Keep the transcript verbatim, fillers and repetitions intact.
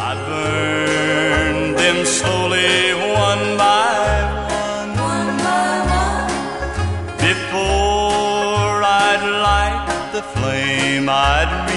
I'd burn them slowly one by one, one by one. Before I'd light the flame, I'd